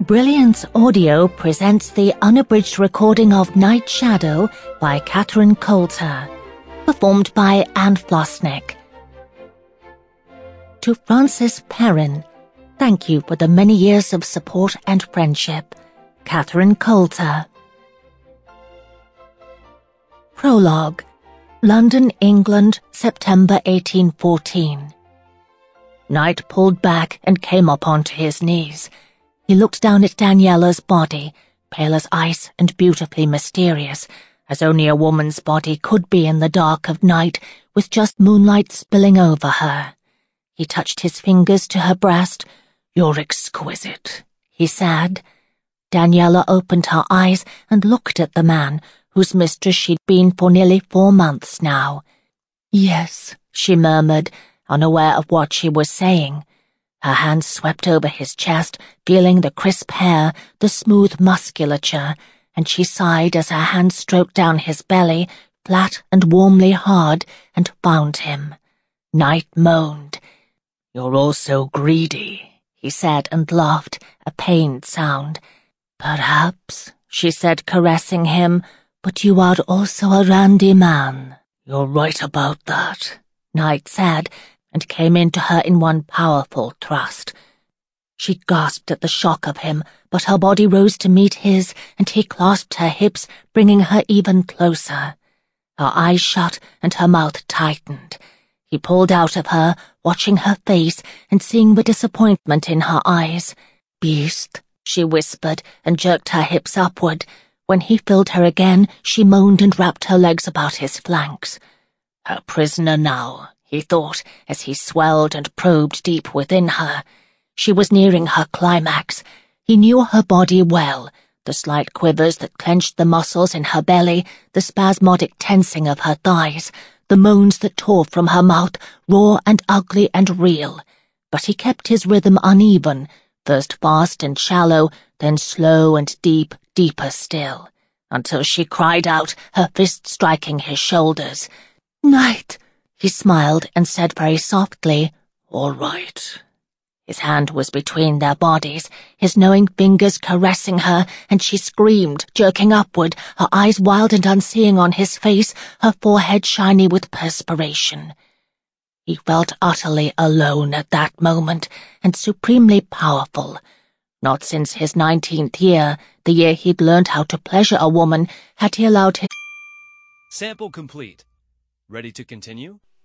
Brilliance Audio presents the unabridged recording of Night Shadow by Catherine Coulter, performed by Anne Flosnick. To Francis Perrin, thank you for the many years of support and friendship. Catherine Coulter. Prologue. London, England, September 1814. Night pulled back and came up onto his knees. He looked down at Daniela's body, pale as ice and beautifully mysterious, as only a woman's body could be in the dark of night with just moonlight spilling over her. He touched his fingers to her breast. "You're exquisite," he said. Daniela opened her eyes and looked at the man, whose mistress she'd been for nearly 4 months now. "Yes," she murmured, unaware of what she was saying. Her hands swept over his chest, feeling the crisp hair, the smooth musculature, and she sighed as her hands stroked down his belly, flat and warmly hard, and found him. Night moaned. "You're all so greedy," he said, and laughed, a pained sound. "Perhaps," she said, caressing him, "but you are also a randy man." "You're right about that," Night said, and came into her in one powerful thrust. She gasped at the shock of him, but her body rose to meet his, and he clasped her hips, bringing her even closer. Her eyes shut and her mouth tightened. He pulled out of her, watching her face and seeing the disappointment in her eyes. "Beast," she whispered, and jerked her hips upward. When he filled her again, she moaned and wrapped her legs about his flanks. Her prisoner now, he thought, as he swelled and probed deep within her. She was nearing her climax. He knew her body well, the slight quivers that clenched the muscles in her belly, the spasmodic tensing of her thighs, the moans that tore from her mouth, raw and ugly and real. But he kept his rhythm uneven, first fast and shallow, then slow and deep, deeper still, until she cried out, her fist striking his shoulders. "Night!" He smiled and said very softly, "All right." His hand was between their bodies, his knowing fingers caressing her, and she screamed, jerking upward, her eyes wild and unseeing on his face, her forehead shiny with perspiration. He felt utterly alone at that moment, and supremely powerful. Not since his 19th year, the year he'd learned how to pleasure a woman, had he allowed his— Sample complete. Ready to continue?